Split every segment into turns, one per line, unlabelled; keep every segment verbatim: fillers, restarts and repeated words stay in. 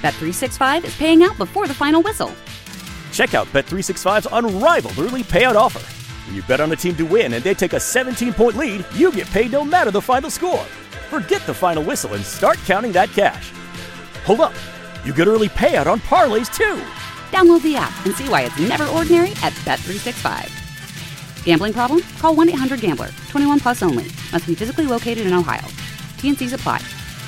Bet three sixty-five is paying out before the final whistle.
Check out Bet three sixty-five's unrivaled early payout offer. When you bet on a team to win and they take a seventeen-point lead, you get paid no matter the final score. Forget the final whistle and start counting that cash. Hold up. You get early payout on parlays, too.
Download the app and see why it's never ordinary at Bet three sixty-five. Gambling problem? Call one eight hundred gambler. twenty-one plus only. Must be physically located in Ohio. T N Cs apply.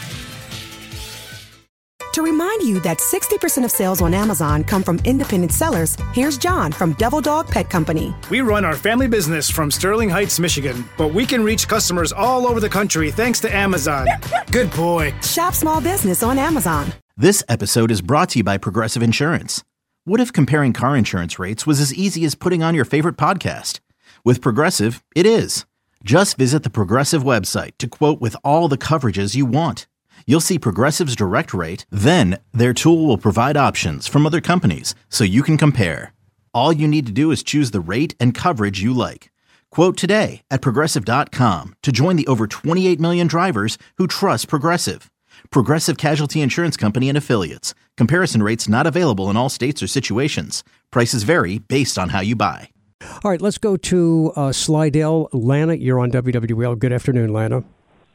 To remind you that sixty percent of sales on Amazon come from independent sellers, here's John from Devil Dog Pet Company.
We run our family business from Sterling Heights, Michigan, but we can reach customers all over the country thanks to Amazon. Good boy.
Shop small business on Amazon.
This episode is brought to you by Progressive Insurance. What if comparing car insurance rates was as easy as putting on your favorite podcast? With Progressive, it is. Just visit the Progressive website to quote with all the coverages you want. You'll see Progressive's direct rate, then their tool will provide options from other companies so you can compare. All you need to do is choose the rate and coverage you like. Quote today at Progressive dot com to join the over twenty-eight million drivers who trust Progressive. Progressive Casualty Insurance Company and Affiliates. Comparison rates not available in all states or situations. Prices vary based on how you buy.
All right, let's go to uh, Slidell. Lana, you're on W W L. Good afternoon, Lana.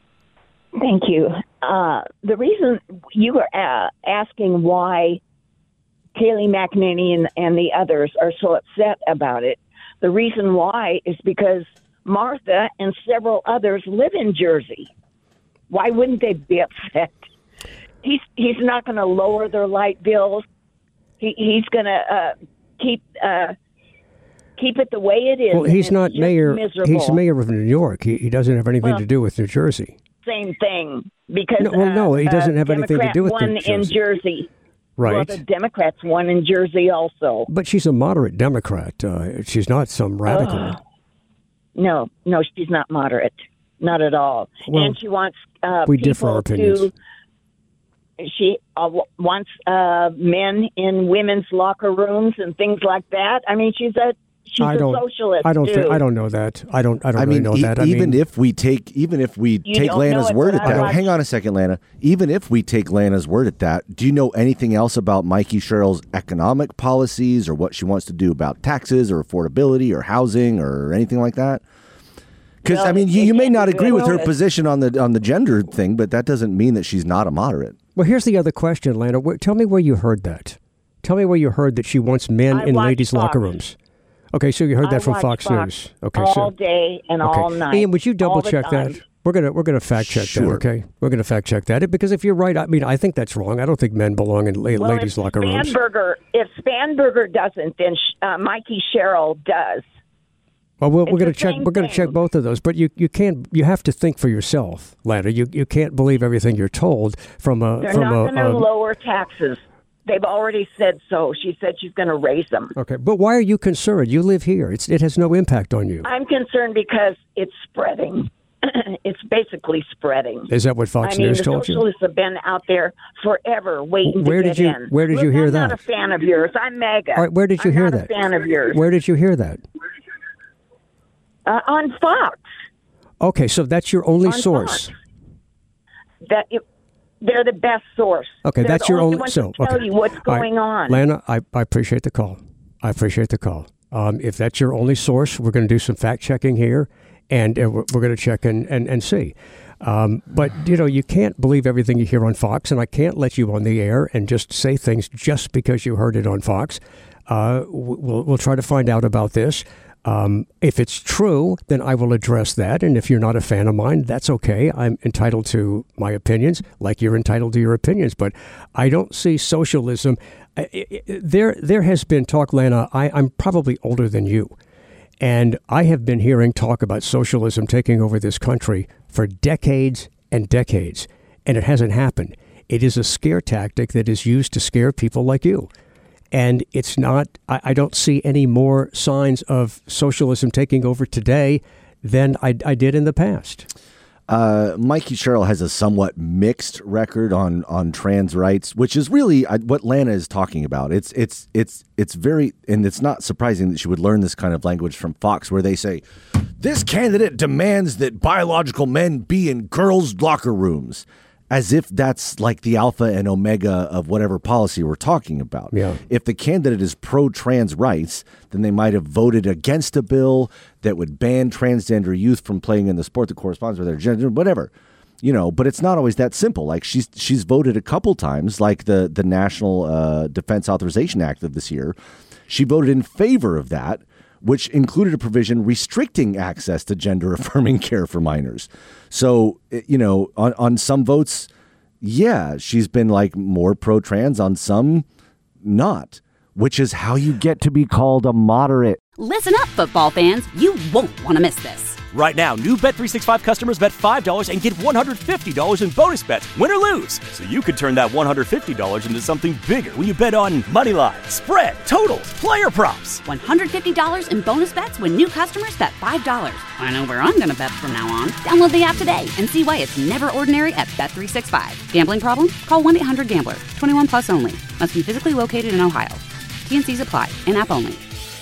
Thank you. Uh, the reason you were uh, asking why Kayleigh McEnany and, and the others are so upset about it, the reason why is because Martha and several others live in Jersey. Why wouldn't they be upset? He's he's not going to lower their light bills. He, he's going to uh, keep uh, keep it the way it is.
Well, he's not mayor.
Miserable.
He's the mayor of New York. He, he doesn't have anything
well,
to do with New Jersey.
Same thing, because
no, well, no, he doesn't
uh,
have anything to do with
one
New Jersey.
in Jersey.
Right.
Well, the Democrats won in Jersey also.
But she's a moderate Democrat. Uh, she's not some radical.
Uh, no, no, she's not moderate. Not at all.
Well,
and she wants uh,
we
people
differ our opinions.
to. She uh, wants uh, men in women's locker rooms and things like that. I mean, she's a she's
I
a
don't,
socialist.
I don't
too.
think. I don't know that. I don't. I don't
I
really
mean,
know
e-
that. I
even
mean,
if we take, even if we
You
take
don't
Lana's
know it,
word
but
at
I
that.
watched-
Hang on a second, Lana. Even if we take Lana's word at that, do you know anything else about Mikey Sherrill's economic policies or what she wants to do about taxes or affordability or housing or anything like that? Because
Well,
I mean, you,
it
you may
can't
not
be
agree with her
good.
position on the on the gender thing, but that doesn't mean that she's not a moderate.
well, here's the other question, Lana. Where, tell me where you heard that. Tell me where you heard that she wants men
I
in
watch
ladies'
Fox.
locker rooms. Okay, so you heard that
I
from
watch
Fox,
Fox
News. Okay,
all
so
day and
okay.
all night.
Ian, would you double
all the
check
time.
that? We're gonna we're gonna fact check
Sure.
that. Okay, we're gonna fact check that because if you're right, I mean, I think that's wrong. I don't think men belong in la-
Well,
ladies'
if
locker rooms.
Spanberger, if Spanberger doesn't, then uh, Mikey Sherrill does.
Well, we're, we're
It's
going
the
to check.
same
We're going to check
thing.
both of those, but you, you can't. You have to think for yourself, Lana. You you can't believe everything you're told from a
They're
from
not
a.
going to
um,
lower taxes. They've already said so. She said she's going to raise them.
Okay, but why are you concerned? You live here. It's it has no impact on you.
I'm concerned because it's spreading. It's basically spreading.
Is that what Fox
I mean,
News
the
told you?
socialists have been out there forever waiting
Where
to
did
get
you-
in.
where did you
Look,
hear
I'm
that?
not a fan of yours. I'm MAGA.
All right, where did you
I'm
hear
not
that?
a fan of yours.
Where did you hear that?
Uh, on Fox.
Okay, so that's your only
On
source.
Fox. That it, they're the best source.
Okay,
They're
that's
the
your
only
only.
ones
So
to tell
okay,
you what's
All right,
going on.
Lana, I, I appreciate the call. I appreciate the call. Um, if that's your only source, we're going to do some fact checking here, and uh, we're, we're going to check and and, and see. Um, but you know, you can't believe everything you hear on Fox, and I can't let you on the air and just say things just because you heard it on Fox. Uh, we'll we'll try to find out about this. Um, if it's true, then I will address that. And if you're not a fan of mine, that's okay. I'm entitled to my opinions, like you're entitled to your opinions. But I don't see socialism. I- I- There, there has been talk, Lana. I, I'm probably older than you. And I have been hearing talk about socialism taking over this country for decades and decades. And it hasn't happened. It is a scare tactic that is used to scare people like you. And it's not, I, I don't see any more signs of socialism taking over today than I, I did in the past.
Uh, Mikey Sherrill has a somewhat mixed record on, on trans rights, which is really uh, what Lana is talking about. It's it's it's it's very, and it's not surprising that she would learn this kind of language from Fox, where they say, "This candidate demands that biological men be in girls' locker rooms," as if that's like the alpha and omega of whatever policy we're talking about.
Yeah.
If the candidate is pro-trans rights, then they might have voted against a bill that would ban transgender youth from playing in the sport that corresponds with their gender, whatever. You know, but it's not always that simple. Like she's she's voted a couple times, like the the National uh, Defense Authorization Act of this year. She voted in favor of that, which included a provision restricting access to gender-affirming care for minors. So, you know, on, on some votes, yeah, she's been like more pro-trans, on some not, which is how you get to be called a moderate.
Listen up, football fans. You won't want to miss this.
Right now, new Bet three sixty-five customers bet five dollars and get one hundred fifty dollars in bonus bets, win or lose. So you could turn that one hundred fifty dollars into something bigger when you bet on money line, spread, totals, player props.
one hundred fifty dollars in bonus bets when new customers bet five dollars. I know where I'm going to bet from now on. Download the app today and see why it's never ordinary at Bet three sixty-five. Gambling problem? Call one eight hundred gambler. twenty-one plus only. Must be physically located in Ohio. T N Cs apply. In-app only.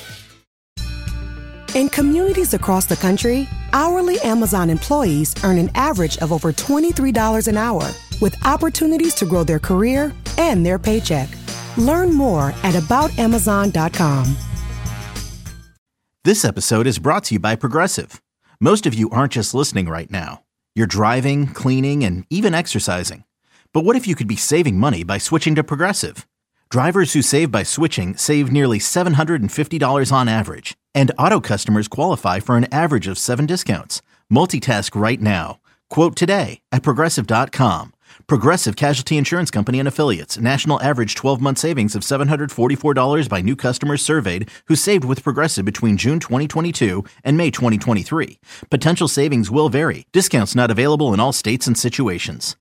In communities across the country, hourly Amazon employees earn an average of over twenty-three dollars an hour, with opportunities to grow their career and their paycheck. Learn more at about amazon dot com.
This episode is brought to you by Progressive. Most of you aren't just listening right now. You're driving, cleaning, and even exercising. But what if you could be saving money by switching to Progressive? Drivers who save by switching save nearly seven hundred fifty dollars on average. And auto customers qualify for an average of seven discounts. Multitask right now. Quote today at Progressive dot com. Progressive Casualty Insurance Company and Affiliates. National average twelve-month savings of seven hundred forty-four dollars by new customers surveyed who saved with Progressive between June twenty twenty-two and May twenty twenty-three. Potential savings will vary. Discounts not available in all states and situations.